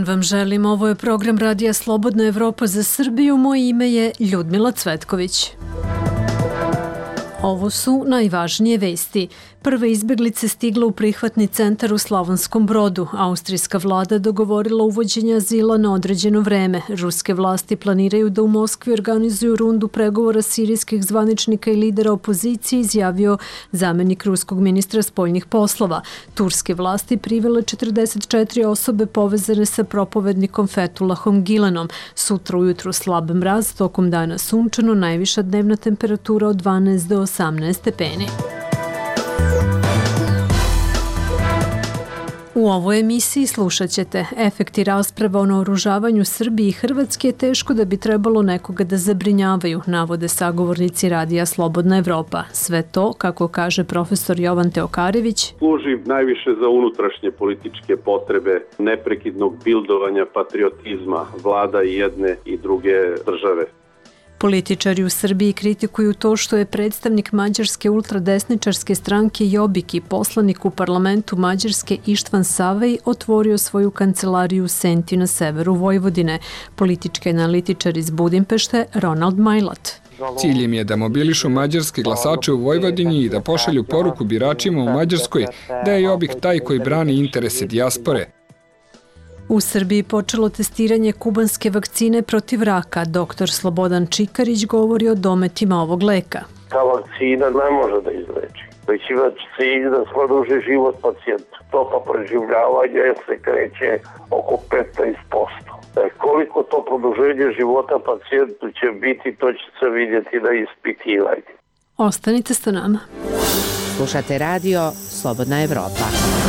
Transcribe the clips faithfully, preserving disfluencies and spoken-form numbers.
dan vam želim. Ovo je program Radija Slobodna Evropa za Srbiju. Moje ime je Ljudmila Cvetković. Ovo su najvažnije vesti. Prve izbeglice stigle u prihvatni centar u Slavonskom Brodu. Austrijska vlada dogovorila uvođenje azila na određeno vreme. Ruske vlasti planiraju da u Moskvi organizuju rundu pregovora sirijskih zvaničnika i lidera opozicije, izjavio zamenik ruskog ministra spoljnih poslova. Turske vlasti privele četrdeset četiri osobe povezane sa propovednikom Fethullahom Gilenom. Sutra ujutru slab mraz, tokom dana sunčano, najviša dnevna temperatura od dvanaest do osamnaest stepeni. U ovoj emisiji slušat ćete efekti rasprava o naoružavanju Srbije i Hrvatske je teško da bi trebalo nekoga da zabrinjavaju, navode sagovornici Radija Slobodna Evropa. Sve to, kako kaže profesor Jovan Teokarević, služi najviše za unutrašnje političke potrebe neprekidnog bildovanja patriotizma vlada i jedne i druge države. Političari u Srbiji kritikuju to što je predstavnik mađarske ultradesničarske stranke Jobbik i poslanik u parlamentu Mađarske Ištvan Savej otvorio svoju kancelariju u Senti na severu Vojvodine. Politički analitičar iz Budimpešte Ronald Majlat. Cilj im je da mobilišu mađarske glasače u Vojvodini i da pošalju poruku biračima u Mađarskoj da je Jobbik taj koji brani interese dijaspore. U Srbiji počelo testiranje kubanske vakcine protiv raka. Doktor Slobodan Čikarić govori o dometima ovog leka. Ta vakcina ne može da izleči, već ima cilj da produži život pacijentu. Stopa preživljavanja se kreće oko petnaest posto. E, koliko to produženje života pacijentu će biti, to će se vidjeti na ispitivanju. Ostanite sa nama. Slušate radio Slobodna Evropa.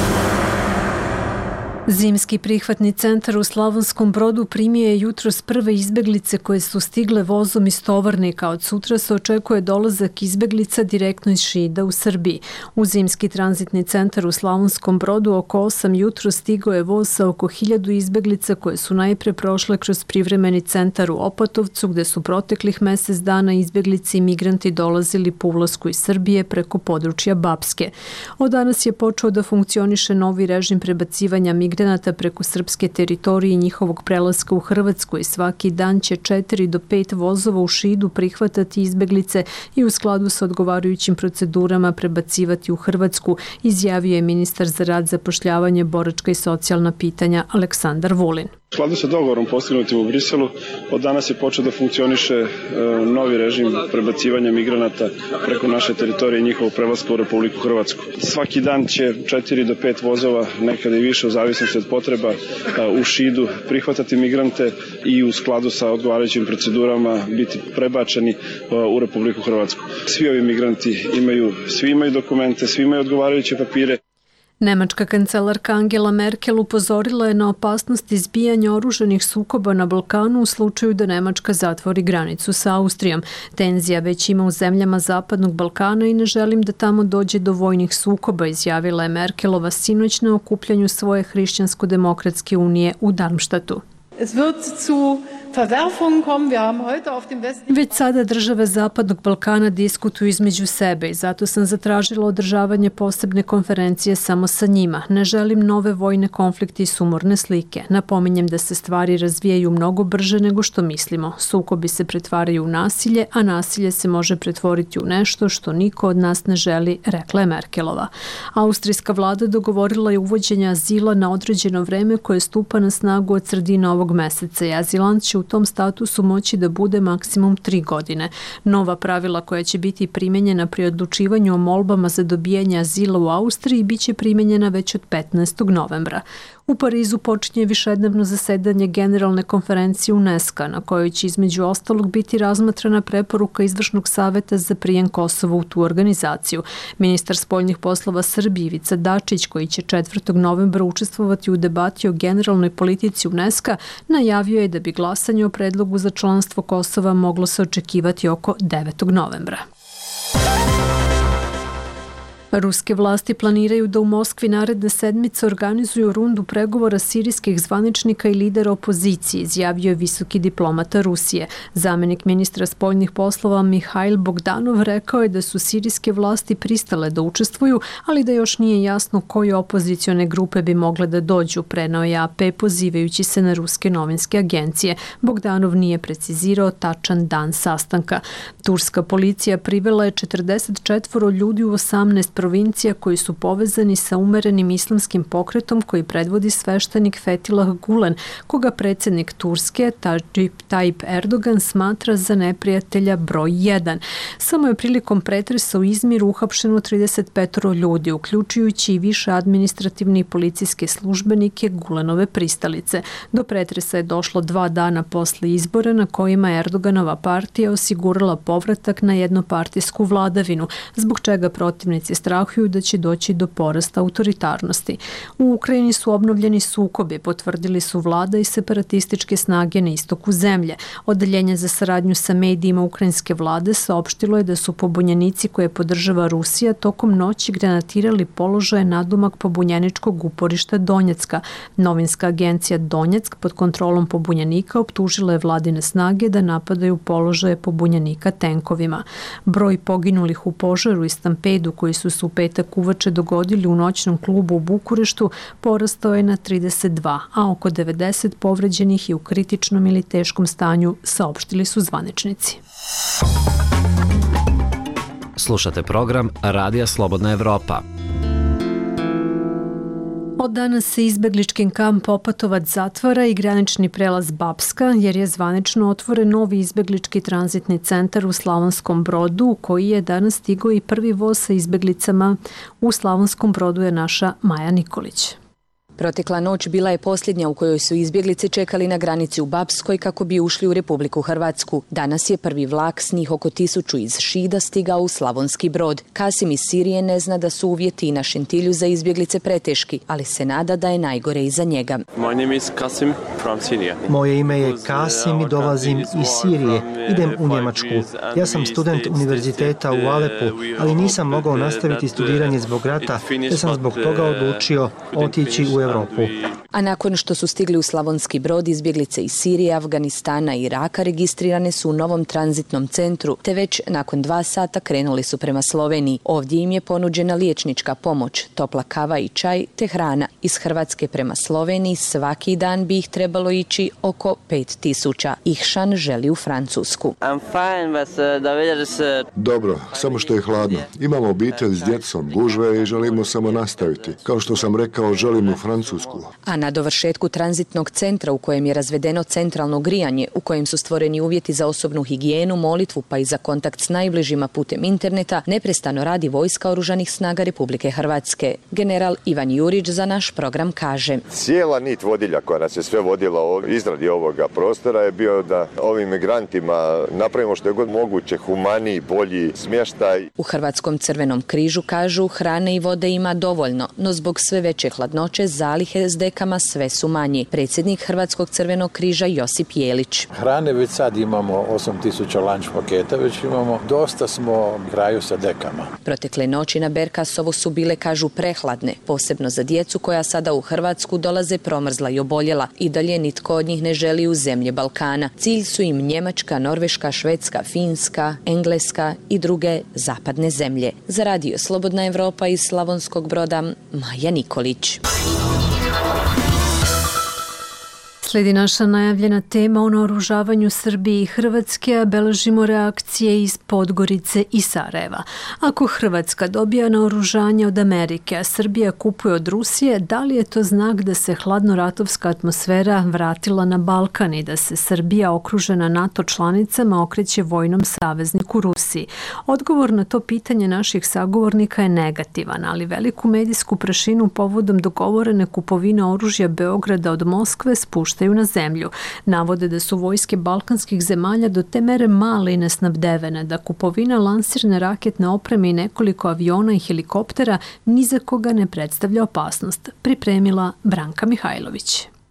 Zimski prihvatni centar u Slavonskom Brodu primio je jutros prve izbeglice koje su stigle vozom iz Tovarnika. Od sutra se očekuje dolazak izbeglica direktno iz Šida u Srbiji. U Zimski tranzitni centar u Slavonskom Brodu oko osam jutro stigao je voz sa oko hiljadu izbeglica koje su najpre prošle kroz privremeni centar u Opatovcu, gde su proteklih mesec dana izbeglici i migranti dolazili po ulasku iz Srbije preko područja Bapske. Od danas je počeo da funkcioniše novi režim prebacivanja migranata migranata preko srpske teritorije i njihovog prelaska u Hrvatsku i svaki dan će četiri do pet vozova u Šidu prihvatati izbeglice i u skladu sa odgovarajućim procedurama prebacivati u Hrvatsku, izjavio je ministar za rad, zapošljavanje, boračka i socijalna pitanja Aleksandar Vulin. U skladu sa dogovorom postignutim u Briselu, od danas je počeo da funkcioniše novi režim prebacivanja migranata preko naše teritorije i njihovog prelaska u Republiku Hrvatsku. Svaki dan će četiri do pet vozova, nekada i više u zavisnosti od potreba, u Šidu prihvatati migrante i u skladu sa odgovarajućim procedurama biti prebačeni u Republiku Hrvatsku. Svi ovi migranti imaju, svi imaju dokumente, svi imaju odgovarajuće papire. Nemačka kancelarka Angela Merkel upozorila je na opasnost izbijanja oružanih sukoba na Balkanu u slučaju da Nemačka zatvori granicu sa Austrijom. Tenzija već ima u zemljama Zapadnog Balkana i ne želim da tamo dođe do vojnih sukoba, izjavila je Merkelova sinoć na okupljanju svoje Hrišćansko-demokratske unije u Darmstadtu. Već sada države Zapadnog Balkana diskutuju između sebe i zato sam zatražila održavanje posebne konferencije samo sa njima. Ne želim nove vojne konflikte i sumorne slike. Napominjem da se stvari razvijaju mnogo brže nego što mislimo. Sukobi se pretvaraju u nasilje, a nasilje se može pretvoriti u nešto što niko od nas ne želi, rekla je Merkelova. Austrijska vlada dogovorila je uvođenje azila na određeno vreme koje stupa na snagu od sredine ovog meseca i azilant će u tom statusu moći da bude maksimum tri godine. Nova pravila koja će biti primenjena pri odlučivanju o molbama za dobijanje azila u Austriji biće primenjena već od petnaestog novembra. U Parizu počinje višednevno zasedanje Generalne konferencije UNESCO, na kojoj će između ostalog biti razmatrana preporuka Izvršnog saveta za prijem Kosova u tu organizaciju. Ministar spoljnih poslova Srbije Ivica Dačić, koji će četvrtog novembra učestvovati u debati o generalnoj politici UNESCO, najavio je da bi glasanje o predlogu za članstvo Kosova moglo se očekivati oko devetog novembra. Ruske vlasti planiraju da u Moskvi naredne sedmice organizuju rundu pregovora sirijskih zvaničnika i lidera opozicije, izjavio je visoki diplomata Rusije. Zamenik ministra spoljnih poslova Mihajl Bogdanov rekao je da su sirijske vlasti pristale da učestvuju, ali da još nije jasno koje opozicione grupe bi mogle da dođu, preneo je A P pozivajući se na ruske novinske agencije. Bogdanov nije precizirao tačan dan sastanka. Turska policija privela je četrdeset četvoro ljudi u osamnaest provincija koji su povezani sa umerenim islamskim pokretom koji predvodi sveštenik Fethullah Gulen, koga predsjednik Turske Recep Tayyip Erdogan smatra za neprijatelja broj jedan. Samo je prilikom pretresa u Izmiru uhapšeno trideset petoro ljudi, uključujući i više administrativne i policijske službenike Gulenove pristalice. Do pretresa je došlo dva dana posle izbora na kojima je Erdoganova partija osigurala povratak na jednopartijsku vladavinu, zbog čega protivnici strahuju da će doći do porasta autoritarnosti. U Ukrajini su obnovljeni sukobi, potvrdili su vlada i separatističke snage na istoku zemlje. Odeljenje za saradnju sa medijima ukrajinske vlade saopštilo je da su pobunjenici koje podržava Rusija tokom noći granatirali položaje nadomak pobunjeničkog uporišta Donjecka. Novinska agencija Donjeck pod kontrolom pobunjenika optužila je vladine snage da napadaju položaje pobunjenika tenkovima. Broj poginulih u požaru i stampedu koji su se u petak uveče dogodili u noćnom klubu u Bukureštu porastao je na trideset dva, a oko devedeset povređenih je u kritičnom ili teškom stanju, saopštili su zvaničnici. Slušate program Radija Slobodna Evropa. Od danas se izbeglički kamp Opatovac zatvara i granični prelaz Bapska, jer je zvanično otvoren novi izbeglički tranzitni centar u Slavonskom Brodu, u koji je danas stigao i prvi voz sa izbeglicama. U Slavonskom Brodu je naša Maja Nikolić. Protekla noć bila je posljednja u kojoj su izbjeglice čekali na granici u Bapskoj kako bi ušli u Republiku Hrvatsku. Danas je prvi vlak s njih oko tisuću iz Šida stigao u Slavonski Brod. Kasim iz Sirije ne zna da su uvjeti na Šentilju za izbjeglice preteški, ali se nada da je najgore iza njega. Moje ime je Kasim i dolazim iz Sirije. Idem u Njemačku. Ja sam student univerziteta u Alepu, ali nisam mogao nastaviti studiranje zbog rata, te sam zbog toga odlučio otići u Europu. A nakon što su stigli u Slavonski Brod, izbjeglice iz Sirije, Afganistana i Iraka registrirane su u novom tranzitnom centru, te već nakon dva sata krenuli su prema Sloveniji. Ovdje im je ponuđena liječnička pomoć, topla kava i čaj, te hrana. Iz Hrvatske prema Sloveniji svaki dan bi ih trebalo ići oko pet tisuća. Ihšan želi u Francusku. Dobro, samo što je hladno. Imamo obitelj s djecom, gužve i želimo samo nastaviti. Kao što sam rekao, želim u Francusku. A na dovršetku tranzitnog centra u kojem je razvedeno centralno grijanje, u kojem su stvoreni uvjeti za osobnu higijenu, molitvu pa i za kontakt s najbližima putem interneta, neprestano radi vojska Oružanih snaga Republike Hrvatske. General Ivan Jurić za naš program kaže: Cijela nit vodilja koja nas je sve vodila u izradi ovoga prostora je bio da ovim migrantima napravimo što je god moguće humaniji, bolji smještaj. U Hrvatskom crvenom križu kažu hrane i vode ima dovoljno, no zbog sve veće hladnoće zalihe s dekama sve su manji. Predsjednik Hrvatskog crvenog križa Josip Jelić. Hrane već sad imamo osam tisuća lunch paketa, već imamo, dosta smo kraju sa dekama. Protekle noći na Berkasovu su bile, kažu, prehladne, posebno za djecu koja sada u Hrvatsku dolaze promrzla i oboljela. I dalje nitko od njih ne želi u zemlje Balkana. Cilj su im Njemačka, Norveška, Švedska, Finska, Engleska i druge zapadne zemlje. Za Radio Slobodna Evropa iz Slavonskog Broda, Maja Nikolić. Slijedi naša najavljena tema o naoružavanju Srbije i Hrvatske, a beležimo reakcije iz Podgorice i Sarajeva. Ako Hrvatska dobija naoružanje od Amerike, a Srbija kupuje od Rusije, da li je to znak da se hladnoratovska atmosfera vratila na Balkan i da se Srbija okružena NATO članicama okreće vojnom savezniku Rusiji? Odgovor na to pitanje naših sagovornika je negativan, ali veliku medijsku prašinu povodom dogovorene kupovine oružja Beograda od Moskve spušta na zemlju. Navode da su vojske balkanskih zemalja do te mere male i nesnabdevene, da kupovina lansirne raketne opreme i nekoliko aviona i helikoptera ni za koga ne predstavlja opasnost. Pripremila Branka Mihajlović.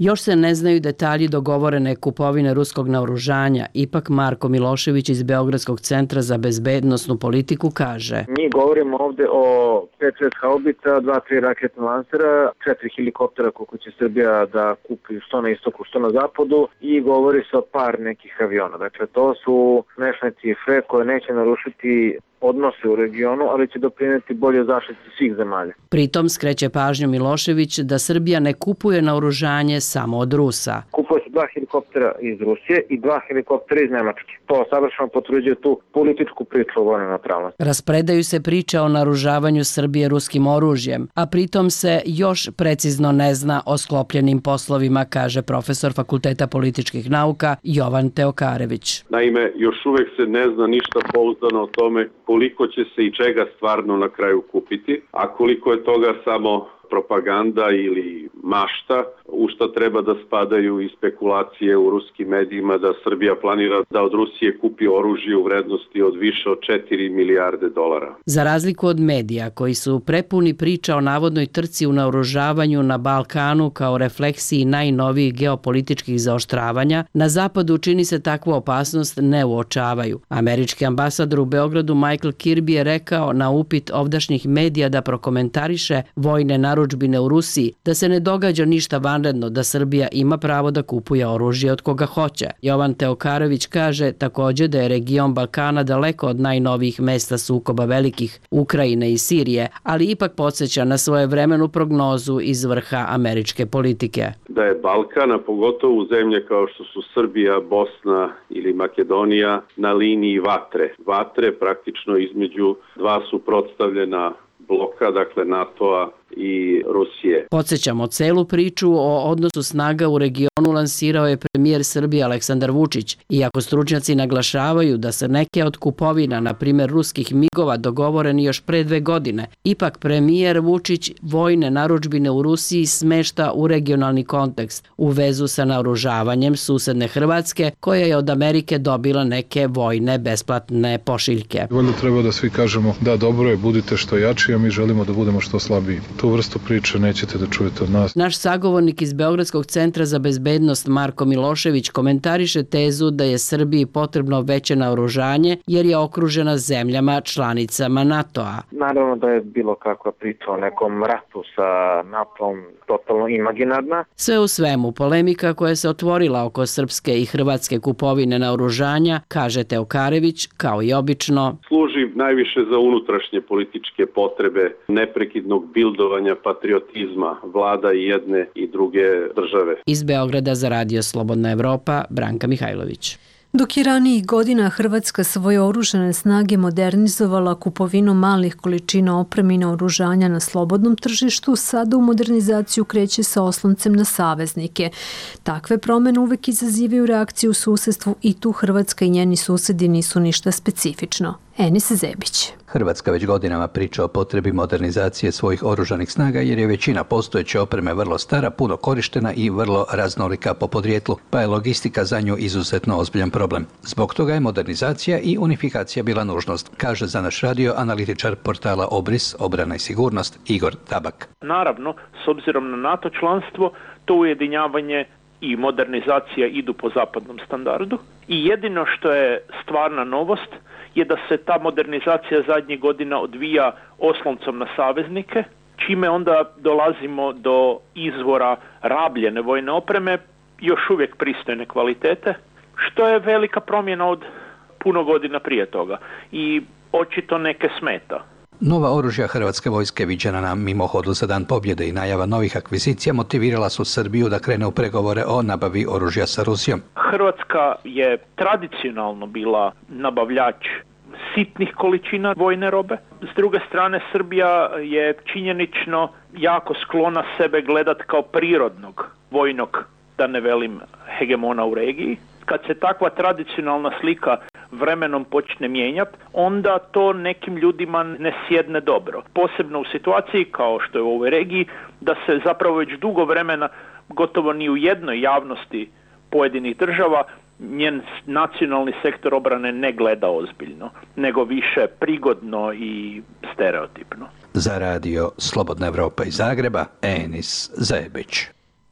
Još se ne znaju detalji dogovorene kupovine ruskog naoružanja, ipak Marko Milošević iz Beogradskog centra za bezbednosnu politiku kaže: Mi govorimo ovde o pet šest haubica, dva tri raketna lansera, četiri helikoptera koliko će Srbija da kupi što na istoku, što na zapadu i govori se o par nekih aviona. Dakle, to su smešne cifre koje neće narušiti odnose u regionu, ali će doprineti bolje zaštiti svih zemalja. Pritom skreće pažnju Milošević da Srbija ne kupuje naoružanje samo od Rusa. Kupuje se dva helikoptera iz Rusije i dva helikoptera iz Nemačke. To savršeno potvrđuje tu političku priču o vojnoj neutralnosti. Raspredaju se priče o naoružavanju Srbije ruskim oružjem, a pritom se još precizno ne zna o sklopljenim poslovima, kaže profesor Fakulteta političkih nauka Jovan Teokarević. Naime, još uvek se ne zna ništa pouzdano o tome koliko će se i čega stvarno na kraju kupiti, a koliko je toga samo propaganda ili mašta, u što treba da spadaju i spekulacije u ruskim medijima da Srbija planira da od Rusije kupi oružje u vrednosti od više od četiri milijarde dolara. Za razliku od medija koji su prepuni priča o navodnoj trci u naoružavanju na Balkanu kao refleksiji najnovijih geopolitičkih zaoštravanja, na zapadu čini se takvu opasnost ne uočavaju. Američki ambasador u Beogradu Michael Kirby je rekao na upit ovdašnjih medija da prokomentariše vojne narudžbine u Rusiji, da se ne događa ništa vanredno, da Srbija ima pravo da kupuje oružje od koga hoće. Jovan Teokarević kaže takođe da je region Balkana daleko od najnovijih mesta sukoba velikih Ukrajine i Sirije, ali ipak podsjeća na svoje vremenu prognozu iz vrha američke politike. Da je Balkan, a pogotovo u zemlje kao što su Srbija, Bosna ili Makedonija, na liniji vatre. Vatre praktično između dva suprotstavljena bloka, dakle NATO-a i Rusije. Podsjećamo, celu priču o odnosu snaga u regionu lansirao je premijer Srbije Aleksandar Vučić. Iako stručnjaci naglašavaju da se neke od kupovina, na primjer ruskih migova, dogovoreni još pre dve godine, ipak premijer Vučić vojne narudžbine u Rusiji smešta u regionalni kontekst u vezu sa naoružavanjem susedne Hrvatske, koja je od Amerike dobila neke vojne besplatne pošiljke. Valjda treba da svi kažemo da dobro je, budite što jači, a mi želimo da budemo što slabiji. Tu vrstu priče nećete da čujete od nas. Naš sagovornik iz Beogradskog centra za bezbednost Marko Milošević komentariše tezu da je Srbiji potrebno veće naoružanje jer je okružena zemljama članicama NATO-a. Naravno da je bilo kakva priča o nekom ratu sa NATO-om totalno imaginarna. Sve u svemu, polemika koja se otvorila oko srpske i hrvatske kupovine naoružanja, kaže Teokarević, kao i obično, služi najviše za unutrašnje političke potrebe neprekidnog bildovanja patriotizma vlada i jedne i druge države. Iz Beograda za Radio Slobodna Evropa, Branka Mihajlović. Dok je ranijih godina Hrvatska svoje oružane snage modernizovala kupovinom malih količina opreme i naoružanja na slobodnom tržištu, sada u modernizaciju kreće sa osloncem na saveznike. Takve promene uvek izazivaju reakciju u susedstvu i tu Hrvatska i njeni susedi nisu ništa specifično. Enis Zebić. Hrvatska već godinama priča o potrebi modernizacije svojih oružanih snaga jer je većina postojeće opreme vrlo stara, puno korištena i vrlo raznolika po podrijetlu, pa je logistika za nju izuzetno ozbiljan problem. Zbog toga je modernizacija i unifikacija bila nužnost, kaže za naš radio analitičar portala Obris, obrana i sigurnost Igor Tabak. Naravno, s obzirom na NATO članstvo, to ujedinjavanje i modernizacija idu po zapadnom standardu i jedino što je stvarna novost je da se ta modernizacija zadnjih godina odvija osloncom na saveznike, čime onda dolazimo do izvora rabljene vojne opreme, još uvijek pristojne kvalitete, što je velika promjena od puno godina prije toga i očito neke smeta. Nova oružja Hrvatske vojske viđena na mimohodu za Dan pobjede i najava novih akvizicija motivirala su Srbiju da krene u pregovore o nabavi oružja sa Rusijom. Hrvatska je tradicionalno bila nabavljač sitnih količina vojne robe. S druge strane, Srbija je činjenično jako sklona sebe gledat kao prirodnog vojnog, da ne velim hegemona u regiji. Kad se takva tradicionalna slika vremenom počne mijenjati, onda to nekim ljudima ne sjedne dobro. Posebno u situaciji kao što je u ovoj regiji, da se zapravo već dugo vremena gotovo ni u jednoj javnosti pojedinih država njen nacionalni sektor obrane ne gleda ozbiljno, nego više prigodno i stereotipno. Za radio Slobodna Evropa iz Zagreba, Enis Zebić.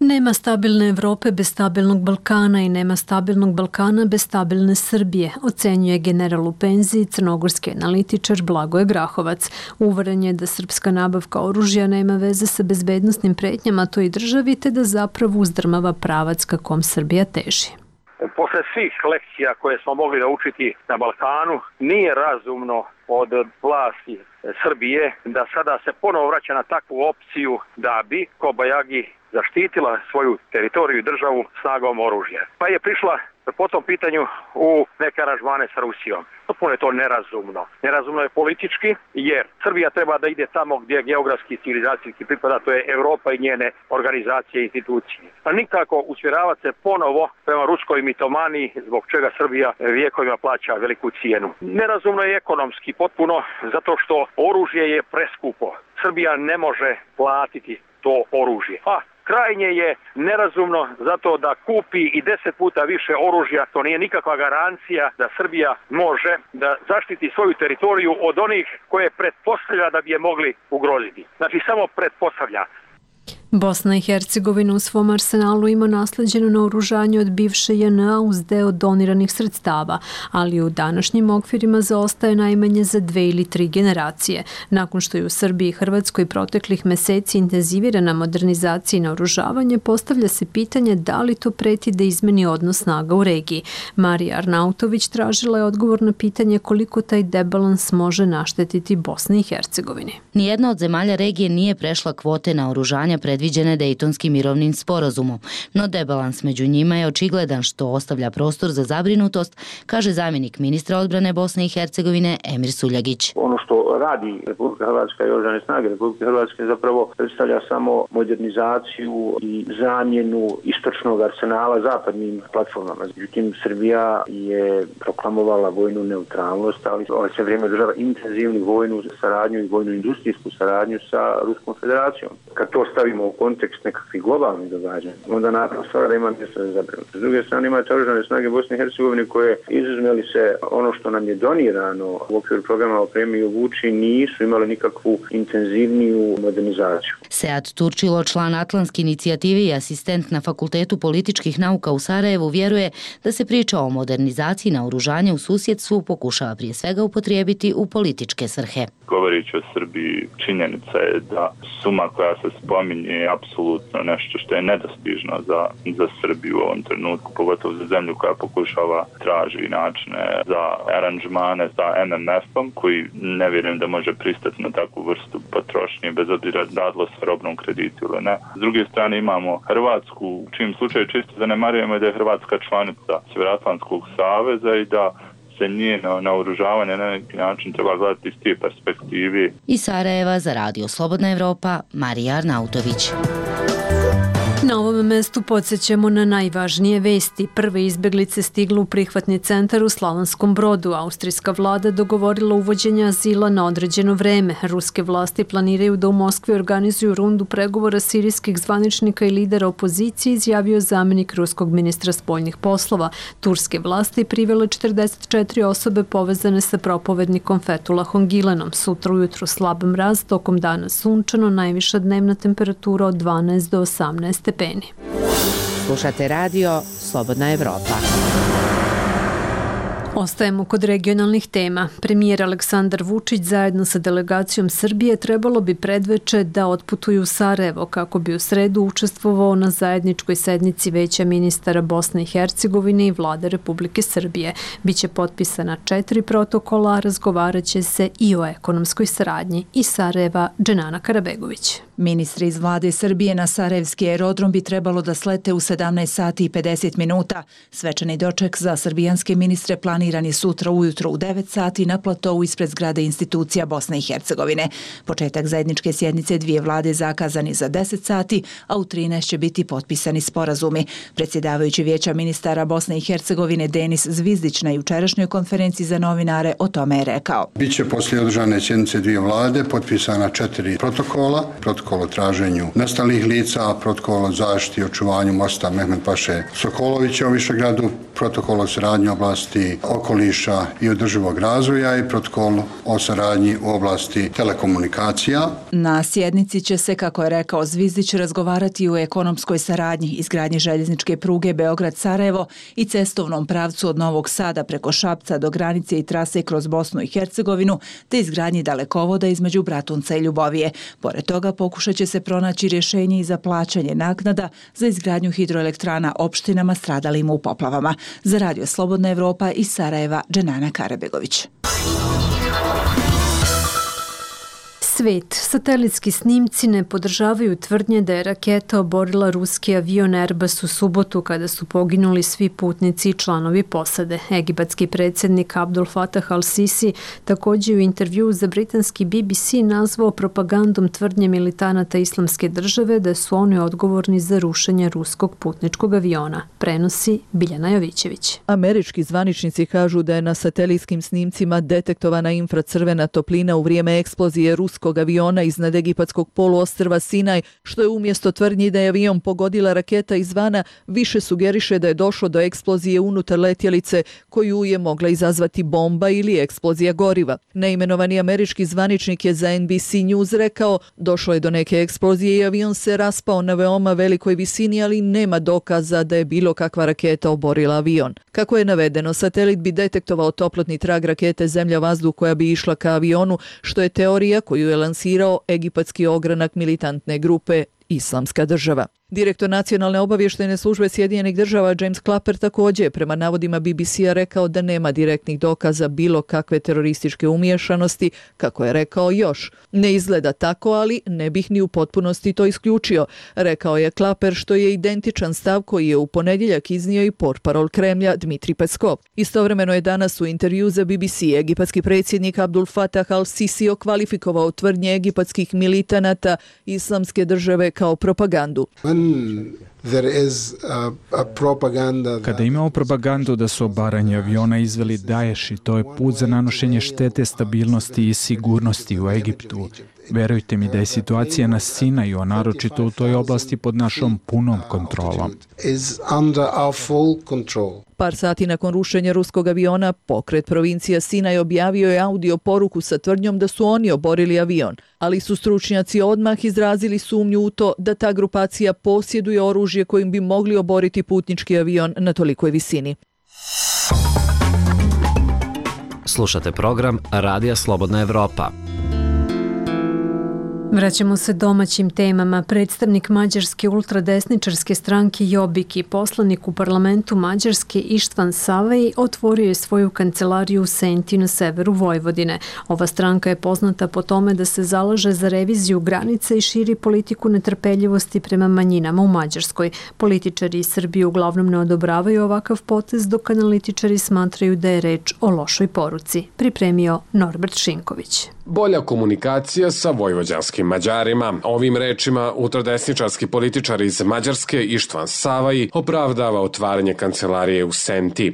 Nema stabilne Evrope bez stabilnog Balkana i nema stabilnog Balkana bez stabilne Srbije, ocenjuje general u penziji crnogorski analitičar Blagoje Grahovac. Uveren je da srpska nabavka oružja nema veze sa bezbednostnim pretnjama toj državi, te da zapravo uzdrmava pravac ka kom Srbija teži. Posle svih lekcija koje smo mogli naučiti na Balkanu, nije razumno od vlasti Srbije da sada se ponovo vraća na takvu opciju da bi Kobajagi zaštitila svoju teritoriju i državu snagom oružja. Pa je prišla po tom pitanju u neke aranžmane sa Rusijom. Potpuno je to nerazumno. Nerazumno je politički, jer Srbija treba da ide tamo gdje geografski i civilizacijski pripada, to je Evropa i njene organizacije i institucije. A nikako usmjeravati se ponovo prema ruskoj mitomaniji, zbog čega Srbija vijekovima plaća veliku cijenu. Nerazumno je ekonomski potpuno, zato što oružje je preskupo. Srbija ne može platiti to oružje. A krajnje je nerazumno zato da kupi i deset puta više oružja, to nije nikakva garancija da Srbija može da zaštiti svoju teritoriju od onih koje pretpostavlja da bi je mogli ugroziti. Znači samo pretpostavlja. Bosna i Hercegovina u svom arsenalu ima nasleđeno naoružanje od bivše J N A uz deo doniranih sredstava, ali u današnjim okvirima zaostaje najmanje za dve ili tri generacije. Nakon što je u Srbiji i Hrvatskoj proteklih meseci intenzivirana modernizacija i naoružavanje, postavlja se pitanje da li to preti da izmeni odnos snaga u regiji. Marija Arnautović tražila je odgovor na pitanje koliko taj debalans može naštetiti Bosni i Hercegovini. Nijedna od zemalja regije nije prešla kvote naoružanja pred predviđene Dejtonskim mirovnim sporazumom, no debalans među njima je očigledan što ostavlja prostor za zabrinutost, kaže zamjenik ministra odbrane Bosne i Hercegovine Emir Suljagić. Ono što radi Republika Hrvatska i oružane snage Republike Hrvatske zapravo predstavlja samo modernizaciju i zamjenu istočnog arsenala zapadnim platformama. Međutim, Srbija je proklamovala vojnu neutralnost, ali ovaj se vrijeme održava intenzivnu vojnu saradnju i vojnu industrijsku saradnju sa Ruskom federacijom. Kad to stavimo u kontekst nekakvih globalnih događanja, onda naravno stvara da ima mjesto za zabrinutost. S druge strane imate oružane snage Bosne i Hercegovine koje, izuzmeli se ono što nam je donirano u okviru programa Opremi i obuči, nisu imali nikakvu intenzivniju modernizaciju. Sead Turčilo, član Atlantske inicijative i asistent na Fakultetu političkih nauka u Sarajevu, vjeruje da se priča o modernizaciji naoružanja u susjedstvu pokušava prije svega upotrijebiti u političke svrhe. Govoreći o Srbiji, činjenica je da suma koja se spominje je apsolutno nešto što je nedostižno za, za Srbiju u ovom trenutku, pogotovo za zemlju koja pokušava traži načine za aranžmane sa M M F-om, koji ne vjerujem da može pristati na takvu vrstu potrošnje, bez obzira dadlo sa robnom kreditu ili ne. S druge strane imamo Hrvatsku, u čim slučaju čisto zanemarujemo da je Hrvatska članica Sjevernoatlantskog saveza i da se njeno naoružavanje na neki način treba gledati iz te perspektive. Iz Sarajeva za Radio Slobodna Evropa, Marija Arnautović. Na ovom mestu podsjećamo na najvažnije vesti. Prve izbjeglice stigle u prihvatni centar u Slavonskom Brodu. Austrijska vlada dogovorila uvođenje azila na određeno vreme. Ruske vlasti planiraju da u Moskvi organizuju rundu pregovora sirijskih zvaničnika i lidera opozicije, izjavio zamjenik ruskog ministra spoljnih poslova. Turske vlasti privele četrdeset četiri osobe povezane sa propovednikom Fethulahom Gilenom. Sutra ujutru slab mraz, tokom dana sunčano, najviša dnevna temperatura od dvanaest do osamnaest stepeni. Slušate radio Slobodna Evropa. Ostajemo kod regionalnih tema. Premijer Aleksandar Vučić zajedno sa delegacijom Srbije trebalo bi predveče da otputuju u Sarajevo kako bi u sredu učestvovao na zajedničkoj sednici Veća ministara Bosne i Hercegovine i vlade Republike Srbije. Biće potpisana četiri protokola, razgovarat će se i o ekonomskoj saradnji. Iz Sarajeva, Dženana Karabegović. Ministri iz vlade Srbije na Sarajevski aerodrom bi trebalo da slete u sedamnaest sati i pedeset minuta. Svečani doček za srbijanske ministre planiran je sutra ujutro u devet sati na platovu ispred zgrade institucija Bosne i Hercegovine. Početak zajedničke sjednice dvije vlade zakazan je za deset sati, a u trinaest će biti potpisani sporazumi. Predsjedavajući Vijeća ministara Bosne i Hercegovine Denis Zvizdić na jučerašnjoj konferenciji za novinare o tome je rekao. Biće poslije održane sjednice dvije vlade potpisana četiri protokola, protokol o traženju nestalih lica, protokol o zaštiti i očuvanju mosta Mehmed Paše Sokolovića u Višegradu, protokol o saradnji oblasti okoliša i održivog razvoja i protokol o saradnji u oblasti telekomunikacija. Na sjednici će se, kako je rekao Zvizdić, razgovarati o ekonomskoj saradnji, izgradnji željezničke pruge Beograd-Sarajevo i cestovnom pravcu od Novog Sada preko Šapca do granice i trase kroz Bosnu i Hercegovinu, te izgradnji dalekovoda između Bratunca i Ljubovije. Pored toga pokušat će se pronaći rješenje i za plaćanje naknada za izgradnju hidroelektrana opštinama stradalim u poplavama. Za Radio Slobodna Evropa iz Sarajeva, Dženana Karabegović. Svet. Satelitski snimci ne podržavaju tvrdnje da je raketa oborila ruski avion Airbus u subotu kada su poginuli svi putnici i članovi posade. Egipatski predsjednik Abdul Fatah al-Sisi također u intervju za britanski B B C nazvao propagandom tvrdnje militanata Islamske države da su oni odgovorni za rušenje ruskog putničkog aviona. Prenosi Biljana Jovićević. Američki zvaničnici kažu da je na satelitskim snimcima detektovana infracrvena toplina u vrijeme eksplozije ruskog aviona iznad egipatskog poluostrva Sinaj, što je umjesto tvrdnji da je avion pogodila raketa izvana, više sugeriše da je došlo do eksplozije unutar letjelice koju je mogla izazvati bomba ili eksplozija goriva. Neimenovani američki zvaničnik je za N B C News rekao: došlo je do neke eksplozije i avion se raspao na veoma velikoj visini, ali nema dokaza da je bilo kakva raketa oborila avion. Kako je navedeno, satelit bi detektovao toplotni trag rakete zemlja-vazduh koja bi išla ka avionu, što je teorija koju je lansirao egipatski ogranak militantne grupe Islamska država. Direktor nacionalne obavještajne službe Sjedinjenih država James Clapper također je prema navodima B B C-a rekao da nema direktnih dokaza bilo kakve terorističke umiješanosti, kako je rekao još. Ne izgleda tako, ali ne bih ni u potpunosti to isključio, rekao je Clapper, što je identičan stav koji je u ponedjeljak iznio i portparol Kremlja Dmitri Peskov. Istovremeno je danas u intervju za B B C egipatski predsjednik Abdul Fatah al-Sisi okvalifikovao tvrdnje egipatskih militanata Islamske države kao propagandu. Kada imamo propagandu da su obaranje aviona izveli Daesh i to je put za nanošenje štete stabilnosti i sigurnosti u Egiptu, verujte mi da je situacija na Sinaju, a naročito u toj oblasti, pod našom punom kontrolom. Par sati nakon rušenja ruskog aviona, pokret provincija Sinaj objavio je audio poruku sa tvrdnjom da su oni oborili avion, ali su stručnjaci odmah izrazili sumnju u to da ta grupacija posjeduje oružje kojim bi mogli oboriti putnički avion na tolikoj visini. Slušate program Radija Slobodna Evropa. Vraćamo se domaćim temama. Predstavnik mađarske ultradesničarske stranke Jobbik i poslanik u parlamentu Mađarske Ištvan Savej otvorio je svoju kancelariju u Senti na severu Vojvodine. Ova stranka je poznata po tome da se zalaže za reviziju granica i širi politiku netrpeljivosti prema manjinama u Mađarskoj. Političari iz Srbije uglavnom ne odobravaju ovakav potez, dok analitičari smatraju da je reč o lošoj poruci. Pripremio Norbert Šinković. Bolja komunikacija sa vojvođanskim Mađarima. Ovim rečima ultradesničarski političar iz Mađarske Ištvan Savai opravdava otvaranje kancelarije u Senti.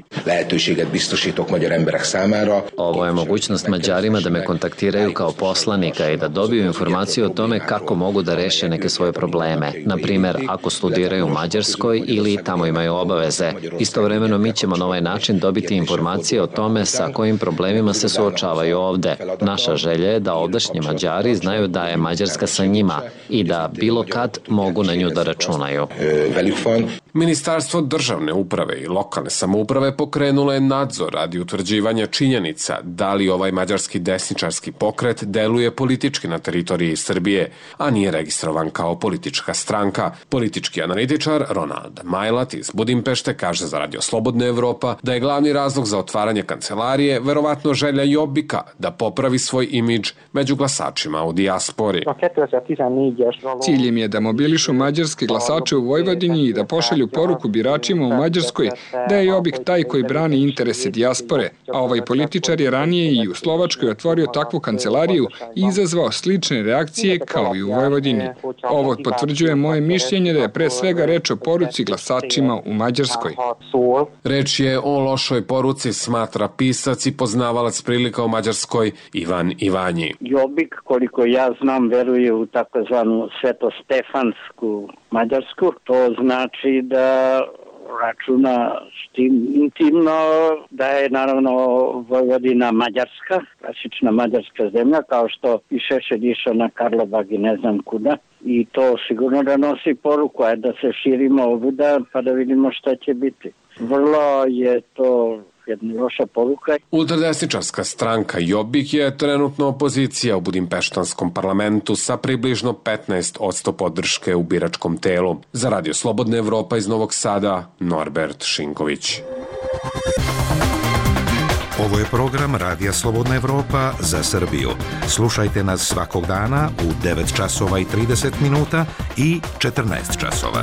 Ovo je mogućnost Mađarima da me kontaktiraju kao poslanika i da dobiju informaciju o tome kako mogu da reše neke svoje probleme. Na primjer, ako studiraju u Mađarskoj ili tamo imaju obaveze. Istovremeno mi ćemo na ovaj način dobiti informacije o tome sa kojim problemima se suočavaju ovde. Naša želja je da ovdašnji Mađari znaju da je Mađarska sa njima i da bilo kad mogu na nju da računaju. Ministarstvo državne uprave i lokalne samouprave pokrenulo je nadzor radi utvrđivanja činjenica da li ovaj mađarski desničarski pokret deluje politički na teritoriji Srbije, a nije registrovan kao politička stranka. Politički analitičar Ronald Majlat iz Budimpešte kaže za Radio Slobodna Evropa da je glavni razlog za otvaranje kancelarije verovatno želja Jobbika da popravi svoj imidž među glasačima u dijaspori. Cilj im je da mobilišu mađarske glasače u Vojvodini i da pošalju poruku biračima u Mađarskoj da je Jobbik taj koji brani interese dijaspore, a ovaj političar je ranije i u Slovačkoj otvorio takvu kancelariju i izazvao slične reakcije kao i u Vojvodini. Ovo potvrđuje moje mišljenje da je pre svega reč o poruci glasačima u Mađarskoj. Reč je o lošoj poruci, smatra pisac i poznavalac prilika u Mađarskoj Ivan Ivanji. Jobbik, koliko ja znam, veruje u takozvanu svetostefansku Mađarsku. To znači da računa s tim intimno da je naravno Vojvodina Mađarska, klasična mađarska zemlja, kao što i Šešelj išao na Karlobag i ne znam kuda. I to sigurno da nosi poruku, a da se širimo ovuda pa da vidimo šta će biti. Vrlo je to jedna loša poruka. Ultradesničarska stranka Jobbik je trenutno opozicija u Budimpeštanskom parlamentu sa približno petnaest posto podrške u biračkom telu. Za Radio Slobodna Evropa iz Novog Sada, Norbert Šinković. Ovo je program Radija Slobodna Evropa za Srbiju. Slušajte nas svakog dana u devet časova i trideset minuta i četrnaest časova.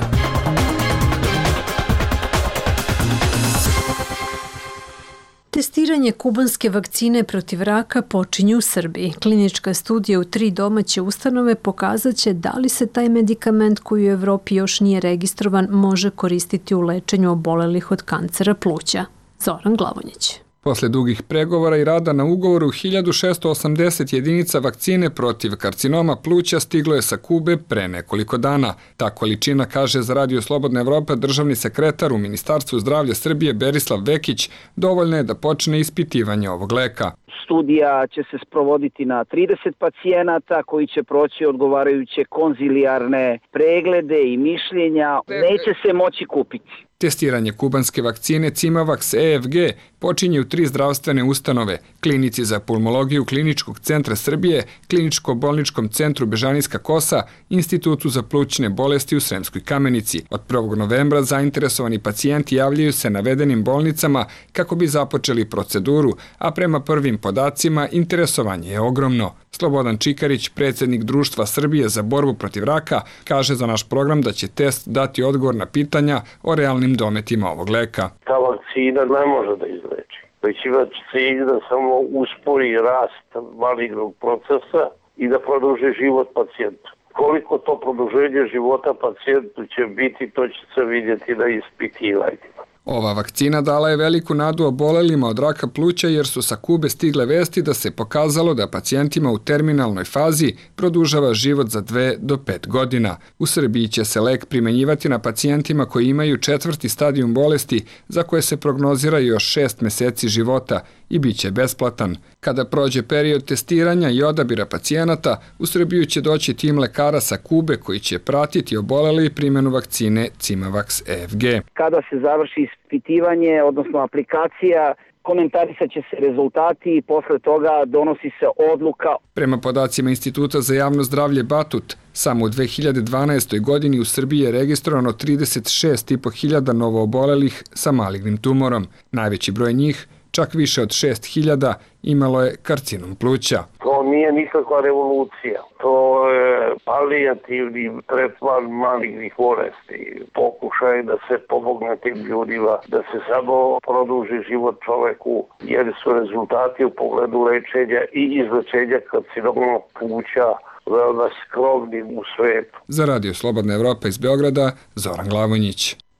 Testiranje kubanske vakcine protiv raka počinje u Srbiji. Klinička studija u tri domaće ustanove pokazat će da li se taj medikament koji u Evropi još nije registrovan može koristiti u lečenju obolelih od kancera pluća. Zoran Glavonjić. Posle dugih pregovora i rada na ugovoru, hiljadu šessto osamdeset jedinica vakcine protiv karcinoma pluća stiglo je sa Kube pre nekoliko dana. Ta količina, kaže za Radio Slobodna Evropa državni sekretar u Ministarstvu zdravlja Srbije Berislav Vekić, dovoljno je da počne ispitivanje ovog leka. Studija će se sprovoditi na trideset pacijenata koji će proći odgovarajuće konzilijarne preglede i mišljenja. Neće se moći kupiti. Testiranje kubanske vakcine Cimavax E F G počinje u tri zdravstvene ustanove, Klinici za pulmologiju Kliničkog centra Srbije, Kliničko-bolničkom centru Bežanijska Kosa, Institutu za plućne bolesti u Sremskoj Kamenici. Od prvog novembra zainteresovani pacijenti javljaju se navedenim bolnicama kako bi započeli proceduru, a prema prvim podacima interesovanje je ogromno. Slobodan Čikarić, predsjednik Društva Srbije za borbu protiv raka, kaže za naš program da će test dati odgovor na pitanja o realnim dometima ovog leka. Ta vakcina ne može da izleči, već ima cilj da samo uspori rast malignog procesa i da produži život pacijentu. Koliko to produženje života pacijentu će biti, to će se vidjeti na ispitivanjima. Ova vakcina dala je veliku nadu obolelima od raka pluća jer su sa Kube stigle vesti da se pokazalo da pacijentima u terminalnoj fazi produžava život za dve do pet godina. U Srbiji će se lek primenjivati na pacijentima koji imaju četvrti stadijum bolesti za koje se prognozira još šest meseci života i bit će besplatan. Kada prođe period testiranja i odabira pacijenata, u Srbiju će doći tim lekara sa Kube koji će pratiti oboleli primjenu vakcine Cimavax E F G. Kada se završi ispitivanje, odnosno aplikacija, komentarisat će se rezultati i posle toga donosi se odluka. Prema podacima Instituta za javno zdravlje Batut, samo u dve hiljade dvanaestoj. godini u Srbiji je registrovano trideset šest i po hiljada novoobolelih sa malignim tumorom. Najveći broj njih, čak više od šest hiljada, imalo je karcinom pluća. To nije nikakva revolucija. To je palijativni tretman malignih bolesti. Pokušaj da se pomogne tim ljudima, da se samo produži život čoveku, jer su rezultati u pogledu lečenja i izlečenja karcinoma pluća veoma skromni u svetu. Za Radio Slobodna Evropa iz Beograda, Zoran Glavonjić.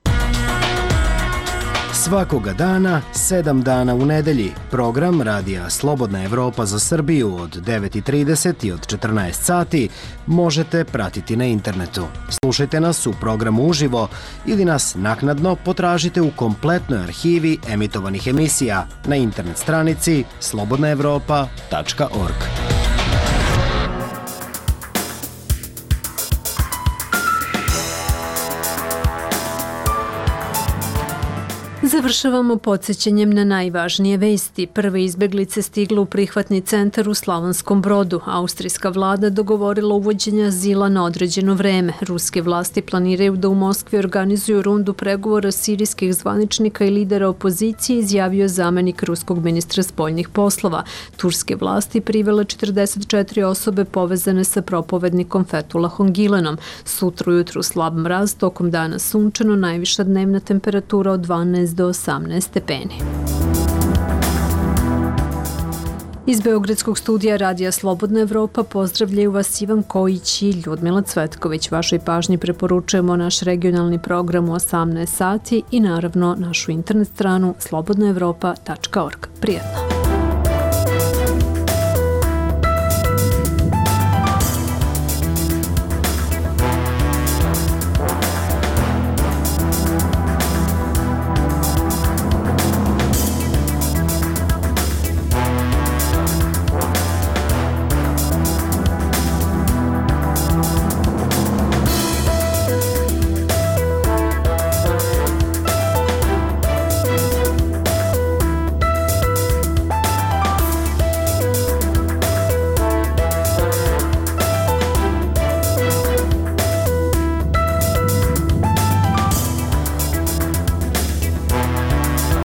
Svakoga dana, sedam dana u nedelji, program Radija Slobodna Evropa za Srbiju od devet i trideset i od četrnaest sati možete pratiti na internetu. Slušajte nas u programu uživo ili nas naknadno potražite u kompletnoj arhivi emitovanih emisija na internet stranici slobodna evropa tačka org. Završavamo podsjećanjem na najvažnije vesti. Prve izbeglice stigle u prihvatni centar u Slavonskom Brodu. Austrijska vlada dogovorila uvođenje azila na određeno vreme. Ruske vlasti planiraju da u Moskvi organizuju rundu pregovora sirijskih zvaničnika i lidera opozicije, izjavio zamenik ruskog ministra spoljnih poslova. Turske vlasti privele četrdeset četiri osobe povezane sa propovednikom Fethulahom Gilenom. Sutra ujutru slab mraz, tokom dana sunčano, najviša dnevna temperatura od dvanaest do osamnaest stepeni. Iz Beogradskog studija Radija Slobodna Evropa pozdravljaju vas Ivan Kojić i Ljudmila Cvetković. Vašoj pažnji preporučujemo naš regionalni program u osamnaest sati i naravno našu internet stranu slobodna evropa tačka org. Prijetno!